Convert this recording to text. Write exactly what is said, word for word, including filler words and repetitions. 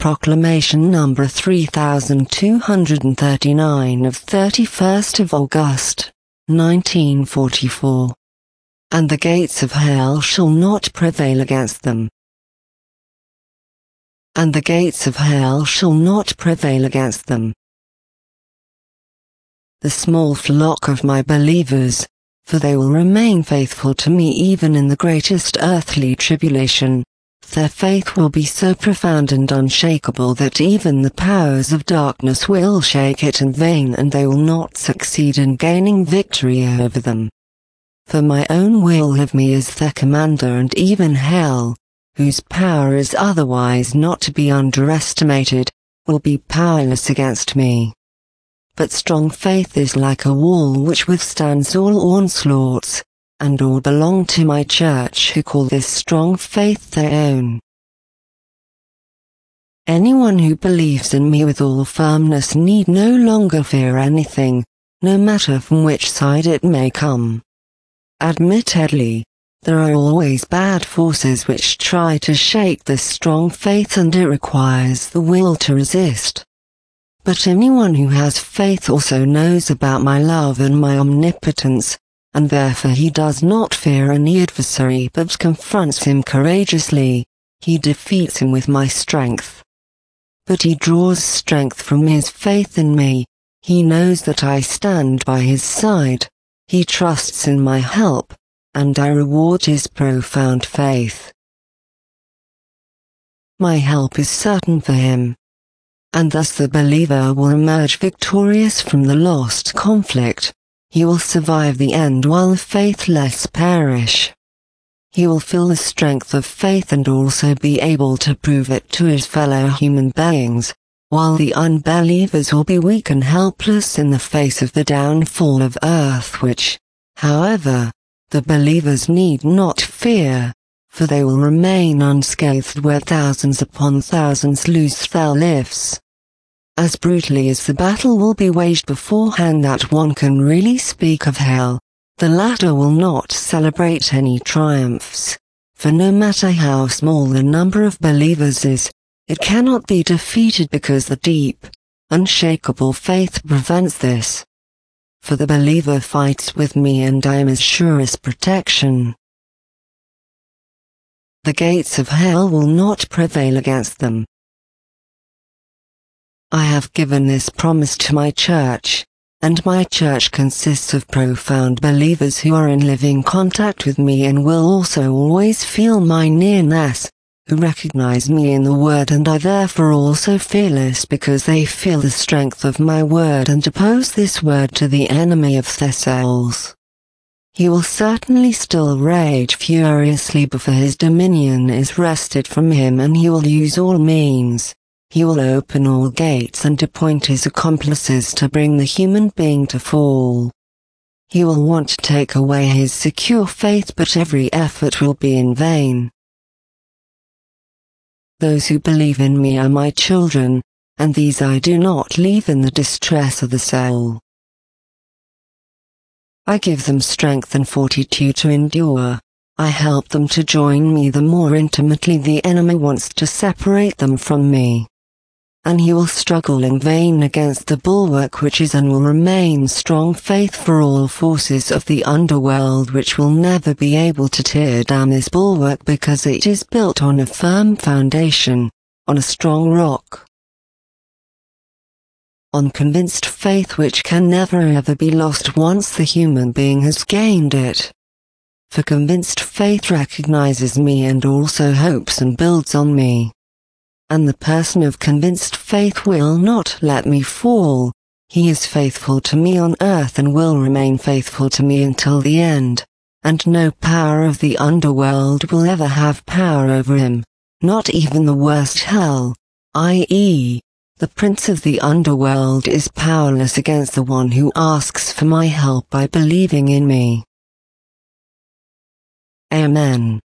Proclamation number three thousand two hundred thirty-nine of thirty-first of August, nineteen forty-four. And the gates of hell shall not prevail against them. And the gates of hell shall not prevail against them. The small flock of my believers, for they will remain faithful to me even in the greatest earthly tribulation. Their faith will be so profound and unshakable that even the powers of darkness will shake it in vain, and they will not succeed in gaining victory over them. For my own will of me is their commander, and even hell, whose power is otherwise not to be underestimated, will be powerless against me. But strong faith is like a wall which withstands all onslaughts, and all belong to my church who call this strong faith their own. Anyone who believes in me with all firmness need no longer fear anything, no matter from which side it may come. Admittedly, there are always bad forces which try to shake this strong faith, and it requires the will to resist. But anyone who has faith also knows about my love and my omnipotence, and therefore he does not fear any adversary but confronts him courageously. He defeats him with my strength. But he draws strength from his faith in me. He knows that I stand by his side. He trusts in my help, and I reward his profound faith. My help is certain for him, and thus the believer will emerge victorious from the lost conflict. He will survive the end while the faithless perish. He will feel the strength of faith and also be able to prove it to his fellow human beings, while the unbelievers will be weak and helpless in the face of the downfall of earth, which, however, the believers need not fear, for they will remain unscathed where thousands upon thousands lose their lives. As brutally as the battle will be waged beforehand that one can really speak of hell, the latter will not celebrate any triumphs, for no matter how small the number of believers is, it cannot be defeated because the deep, unshakable faith prevents this. For the believer fights with me, and I am his surest protection. The gates of hell will not prevail against them. I have given this promise to my church, and my church consists of profound believers who are in living contact with me and will also always feel my nearness, who recognize me in the word and are therefore also fearless because they feel the strength of my word and oppose this word to the enemy of their souls. He will certainly still rage furiously before his dominion is wrested from him, and he will use all means. He will open all gates and appoint his accomplices to bring the human being to fall. He will want to take away his secure faith, but every effort will be in vain. Those who believe in me are my children, and these I do not leave in the distress of the soul. I give them strength and fortitude to endure. I help them to join me the more intimately the enemy wants to separate them from me. And he will struggle in vain against the bulwark which is and will remain strong faith for all forces of the underworld which will never be able to tear down this bulwark because it is built on a firm foundation, on a strong rock. On convinced faith which can never ever be lost once the human being has gained it. For convinced faith recognizes me and also hopes and builds on me. And the person of convinced faith will not let me fall. He is faithful to me on earth and will remain faithful to me until the end, and no power of the underworld will ever have power over him, not even the worst hell, that is, the prince of the underworld is powerless against the one who asks for my help by believing in me. Amen.